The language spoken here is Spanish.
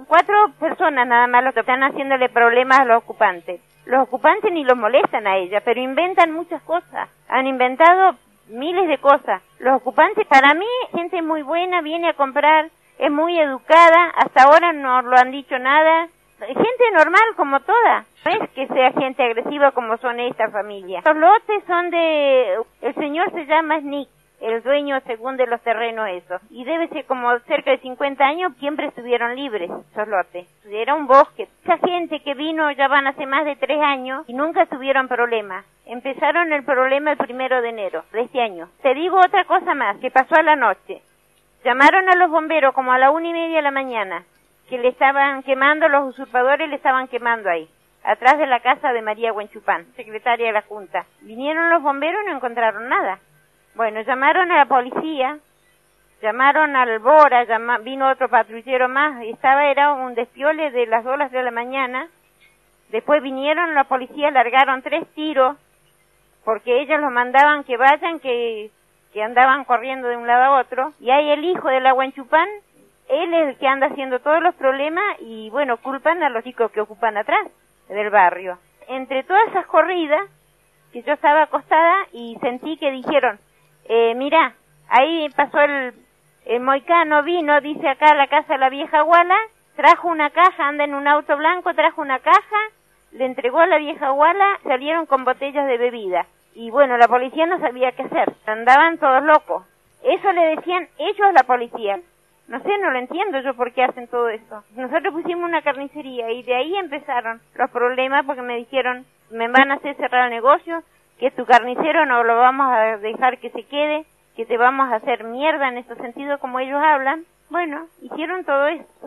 4 personas nada más los que están haciéndole problemas a los ocupantes. Los ocupantes ni los molestan a ella, pero inventan muchas cosas. Han inventado miles de cosas. Los ocupantes, para mí, gente muy buena, viene a comprar, es muy educada, hasta ahora no lo han dicho nada. Gente normal como toda. No es que sea gente agresiva como son esta familia. Los lotes son el señor se llama Snick, el dueño según de los terrenos esos. Y debe ser como cerca de 50 años, siempre estuvieron libres esos lotes. Era un bosque. Esa gente que vino ya van hace más de 3 años y nunca tuvieron problemas. Empezaron el problema el 1 de enero de este año. Te digo otra cosa más, que pasó a la noche. Llamaron a los bomberos como a la 1:30 de la mañana, que le estaban quemando, los usurpadores le estaban quemando ahí, atrás de la casa de María Huenchupán, secretaria de la Junta. Vinieron los bomberos y no encontraron nada. Bueno, llamaron a la policía, llamaron al Bora, vino otro patrullero más, y era un despiole de las 2 de la mañana. Después vinieron la policía, largaron 3 tiros, porque ellos los mandaban que vayan, que andaban corriendo de un lado a otro. Y hay el hijo de la Huenchupán, él es el que anda haciendo todos los problemas y, bueno, culpan a los chicos que ocupan atrás del barrio. Entre todas esas corridas, que yo estaba acostada y sentí que dijeron, mira, ahí pasó el moicano, vino, dice acá a la casa de la vieja Guala, trajo una caja, anda en un auto blanco, trajo una caja, le entregó a la vieja Guala, salieron con botellas de bebida. Y bueno, la policía no sabía qué hacer, andaban todos locos. Eso le decían ellos a la policía. No sé, no lo entiendo yo por qué hacen todo eso. Nosotros pusimos una carnicería y de ahí empezaron los problemas porque me dijeron, me van a hacer cerrar el negocio, que tu carnicero no lo vamos a dejar que se quede, que te vamos a hacer mierda en ese sentido como ellos hablan. Bueno, hicieron todo eso.